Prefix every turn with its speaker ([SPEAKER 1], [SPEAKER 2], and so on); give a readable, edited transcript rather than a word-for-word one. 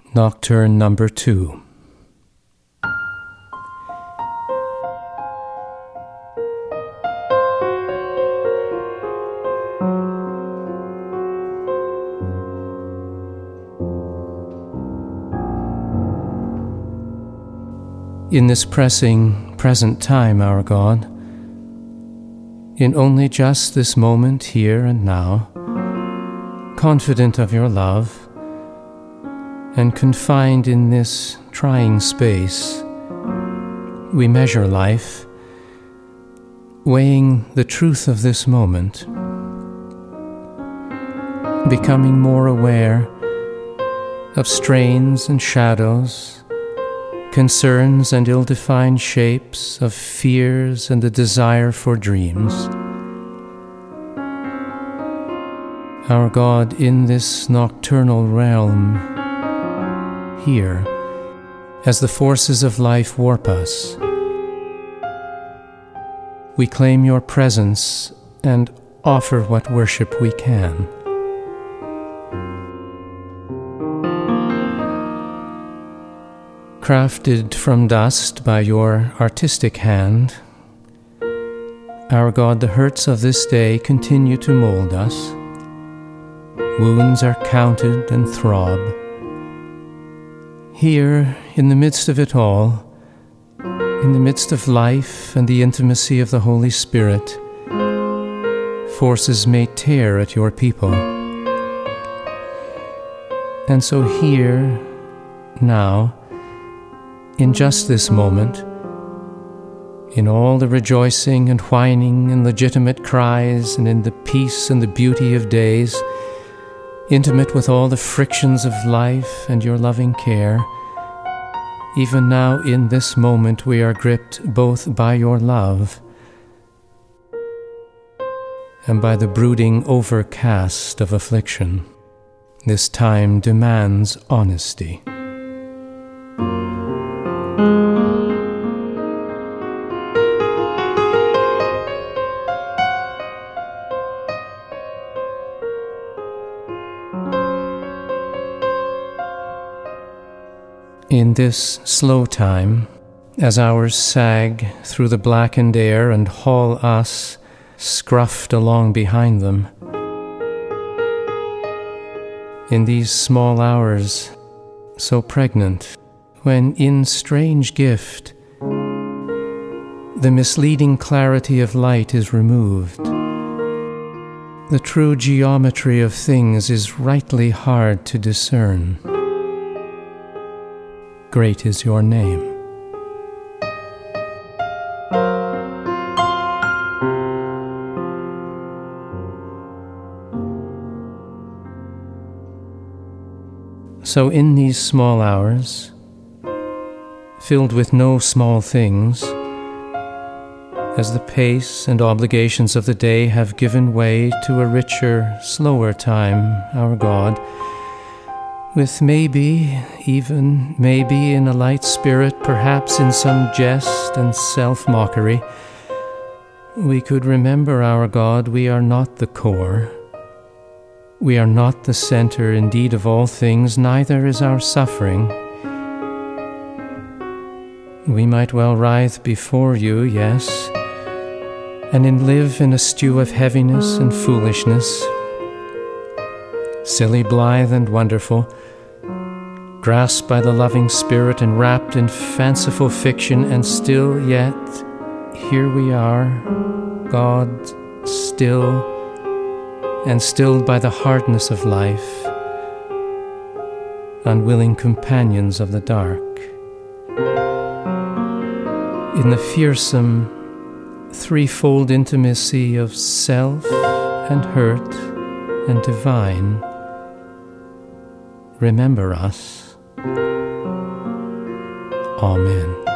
[SPEAKER 1] Nocturne number 2. In this pressing present time, our God, in only just this moment here and now, confident of your love, and confined in this trying space, we measure life, weighing the truth of this moment, becoming more aware of strains and shadows, concerns and ill-defined shapes, of fears and the desire for dreams. Our God, in this nocturnal realm, here, as the forces of life warp us, we claim your presence and offer what worship we can. Crafted from dust by your artistic hand, our God, the hurts of this day continue to mold us. Wounds are counted and throb. Here, in the midst of it all, in the midst of life and the intimacy of the Holy Spirit, forces may tear at your people. And so here, now, in just this moment, in all the rejoicing and whining and legitimate cries, and in the peace and the beauty of days, intimate with all the frictions of life and your loving care, even now in this moment we are gripped both by your love and by the brooding overcast of affliction. This time demands honesty. In this slow time, as hours sag through the blackened air and haul us, scruffed along behind them, in these small hours, so pregnant, when in strange gift the misleading clarity of light is removed, the true geometry of things is rightly hard to discern. Great is your name. So in these small hours, filled with no small things, as the pace and obligations of the day have given way to a richer, slower time, our God, with maybe in a light spirit, perhaps in some jest and self-mockery, we could remember, our God, we are not the core. We are not the center, indeed, of all things, neither is our suffering. We might well writhe before you, yes, and live in a stew of heaviness and foolishness, silly, blithe, and wonderful, grasped by the loving Spirit and wrapped in fanciful fiction, and still yet here we are, God, still, and stilled by the hardness of life, unwilling companions of the dark. In the fearsome, threefold intimacy of self and hurt and divine, remember us. Amen.